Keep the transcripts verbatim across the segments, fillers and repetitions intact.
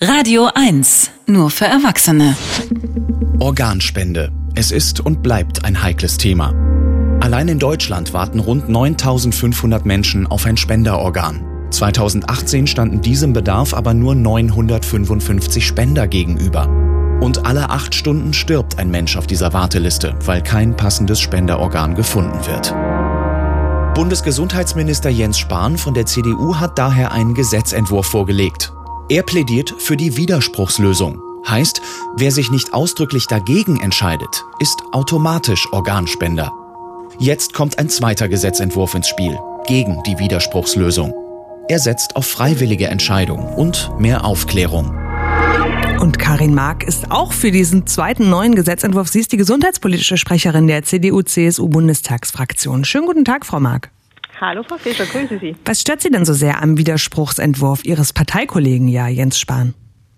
Radio eins, nur für Erwachsene. Organspende. Es ist und bleibt ein heikles Thema. Allein in Deutschland warten rund neuntausendfünfhundert Menschen auf ein Spenderorgan. zweitausendachtzehn standen diesem Bedarf aber nur neunhundertfünfundfünfzig Spender gegenüber. Und alle acht Stunden stirbt ein Mensch auf dieser Warteliste, weil kein passendes Spenderorgan gefunden wird. Bundesgesundheitsminister Jens Spahn von der C D U hat daher einen Gesetzentwurf vorgelegt. Er plädiert für die Widerspruchslösung. Heißt, wer sich nicht ausdrücklich dagegen entscheidet, ist automatisch Organspender. Jetzt kommt ein zweiter Gesetzentwurf ins Spiel, gegen die Widerspruchslösung. Er setzt auf freiwillige Entscheidung und mehr Aufklärung. Und Karin Mark ist auch für diesen zweiten neuen Gesetzentwurf. Sie ist die gesundheitspolitische Sprecherin der C D U C S U-Bundestagsfraktion. Schönen guten Tag, Frau Mark. Hallo, Frau Fischer, grüße Sie. Was stört Sie denn so sehr am Widerspruchsentwurf Ihres Parteikollegen, ja, Jens Spahn?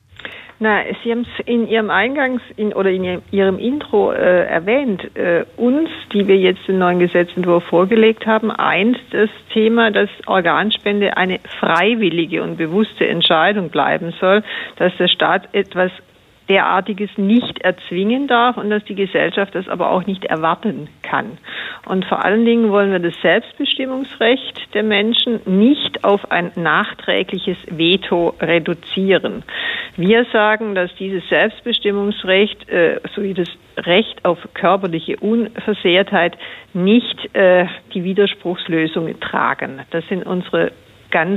Na, Sie haben es in Ihrem Eingangs- in, oder in Ihrem Intro äh, erwähnt. Äh, uns, die wir jetzt den neuen Gesetzentwurf vorgelegt haben, eint das Thema, dass Organspende eine freiwillige und bewusste Entscheidung bleiben soll, dass der Staat etwas derartiges nicht erzwingen darf und dass die Gesellschaft das aber auch nicht erwarten kann. Und vor allen Dingen wollen wir das Selbstbestimmungsrecht der Menschen nicht auf ein nachträgliches Veto reduzieren. Wir sagen, dass dieses Selbstbestimmungsrecht äh, sowie das Recht auf körperliche Unversehrtheit nicht äh, die Widerspruchslösung tragen. Das sind unsere ganz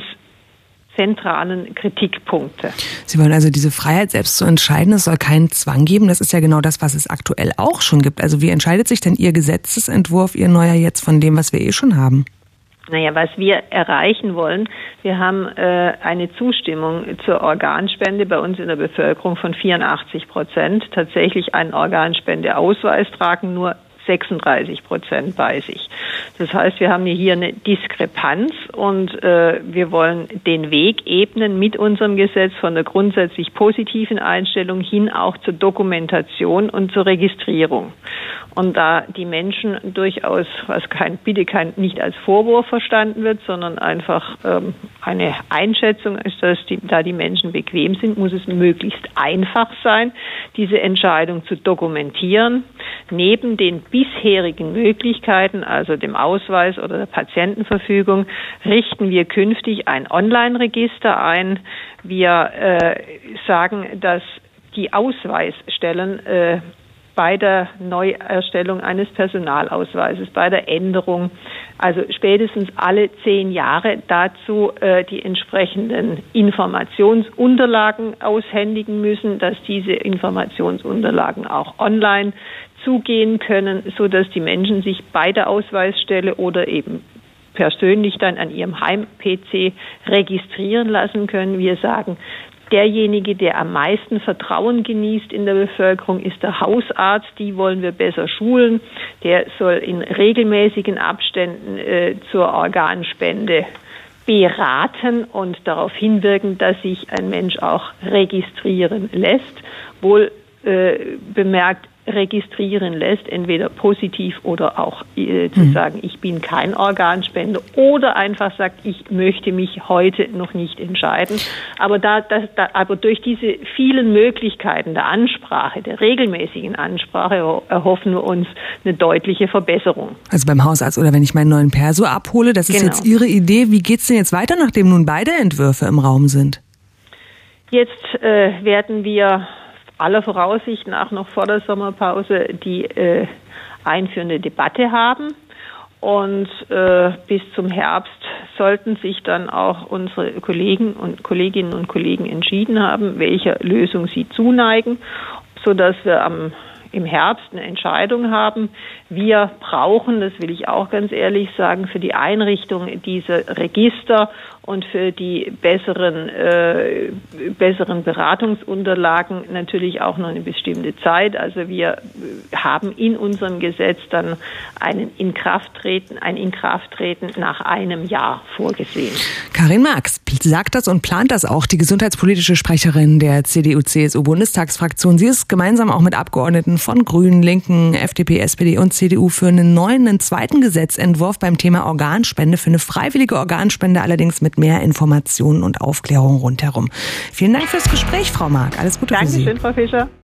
zentralen Kritikpunkte. Sie wollen also diese Freiheit, selbst zu entscheiden, es soll keinen Zwang geben. Das ist ja genau das, was es aktuell auch schon gibt. Also wie entscheidet sich denn Ihr Gesetzesentwurf, Ihr neuer jetzt von dem, was wir eh schon haben? Naja, was wir erreichen wollen, wir haben äh, eine Zustimmung zur Organspende bei uns in der Bevölkerung von vierundachtzig Prozent. Tatsächlich einen Organspendeausweis tragen nur sechsunddreißig Prozent bei sich. Das heißt, wir haben hier eine Diskrepanz und äh, wir wollen den Weg ebnen mit unserem Gesetz von der grundsätzlich positiven Einstellung hin auch zur Dokumentation und zur Registrierung. Und da die Menschen durchaus, was kein, bitte kein, nicht als Vorwurf verstanden wird, sondern einfach ähm, eine Einschätzung ist, dass die, da die Menschen bequem sind, muss es möglichst einfach sein, diese Entscheidung zu dokumentieren. Neben den bisherigen Möglichkeiten, also dem Ausweis oder der Patientenverfügung, richten wir künftig ein Online-Register ein. Wir äh, sagen, dass die Ausweisstellen äh, bei der Neuerstellung eines Personalausweises, bei der Änderung, also spätestens alle zehn Jahre dazu äh, die entsprechenden Informationsunterlagen aushändigen müssen, dass diese Informationsunterlagen auch online zugehen können, so dass die Menschen sich bei der Ausweisstelle oder eben persönlich dann an ihrem Heim-P C registrieren lassen können. Wir sagen, derjenige, der am meisten Vertrauen genießt in der Bevölkerung, ist der Hausarzt. Die wollen wir besser schulen. Der soll in regelmäßigen Abständen äh, zur Organspende beraten und darauf hinwirken, dass sich ein Mensch auch registrieren lässt. Wohl äh, bemerkt, registrieren lässt, entweder positiv oder auch äh, zu sagen, ich bin kein Organspender oder einfach sagt, ich möchte mich heute noch nicht entscheiden. Aber da, das, da, aber durch diese vielen Möglichkeiten der Ansprache, der regelmäßigen Ansprache, erhoffen wir uns eine deutliche Verbesserung. Also beim Hausarzt oder wenn ich meinen neuen Perso abhole, das ist Genau. jetzt Ihre Idee. Wie geht's denn jetzt weiter, nachdem nun beide Entwürfe im Raum sind? Jetzt äh, werden wir aller Voraussicht nach noch vor der Sommerpause die äh, einführende Debatte haben. Und äh, bis zum Herbst sollten sich dann auch unsere Kollegen und Kolleginnen und Kollegen entschieden haben, welcher Lösung sie zuneigen, sodass wir am im Herbst eine Entscheidung haben. Wir brauchen, das will ich auch ganz ehrlich sagen, für die Einrichtung dieser Register und für die besseren, äh, besseren Beratungsunterlagen natürlich auch noch eine bestimmte Zeit. Also wir haben in unserem Gesetz dann einen Inkrafttreten, ein Inkrafttreten nach einem Jahr vorgesehen. Karin Marx, sagt das und plant das auch die gesundheitspolitische Sprecherin der C D U C S U-Bundestagsfraktion. Sie ist gemeinsam auch mit Abgeordneten von Grünen, Linken, F D P, S P D und C D U für einen neuen, einen zweiten Gesetzentwurf beim Thema Organspende, für eine freiwillige Organspende, allerdings mit mehr Informationen und Aufklärung rundherum. Vielen Dank fürs Gespräch, Frau Mark. Alles Gute für Sie. Dankeschön, Frau Fischer.